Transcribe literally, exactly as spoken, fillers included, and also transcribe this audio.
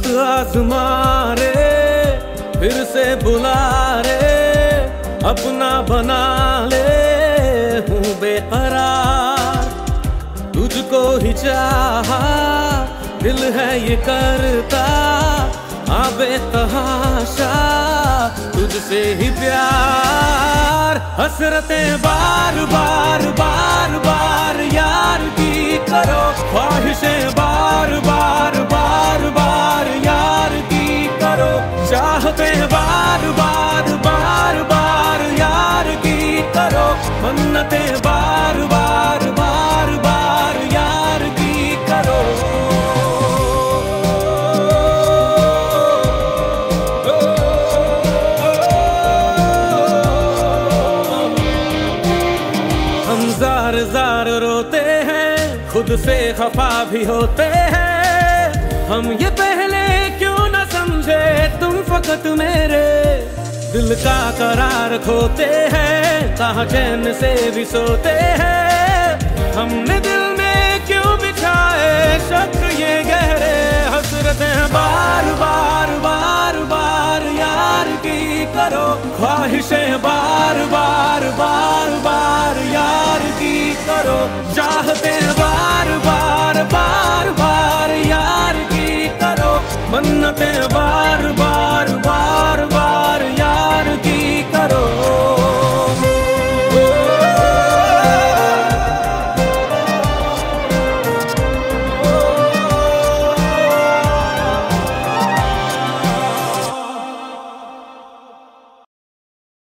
आजमा रे, फिर से बुला रे, अपना बना ले, हूँ बेकरार, तुझको ही चाहा, दिल है ये करता, हाँ बेतहाशा, तुझसे ही प्यार, हसरतें बार बार बार बार यार की करो, ख्वाहिशें बार बार बार बार यार की करो, चाहतें बार बार बार बार यार की करो, मन्नतें बार बार बार बार यार की करो। हम जार जार रोते हैं, खुद से खफा भी होते हैं, हम ये पहले क्यों न समझे तुम फकत मेरे दिल का करार खोते हैं, कहाँ चैन से भी सोते हैं, हमने दिल में क्यों बिछाए शक ये गहरे, हसरतें बार बार बार बार यार की करो, ख्वाहिशें बार बार बार बार यार की करो, चाहतें बार बार बार बार यार की करो, मन्नतें बार बार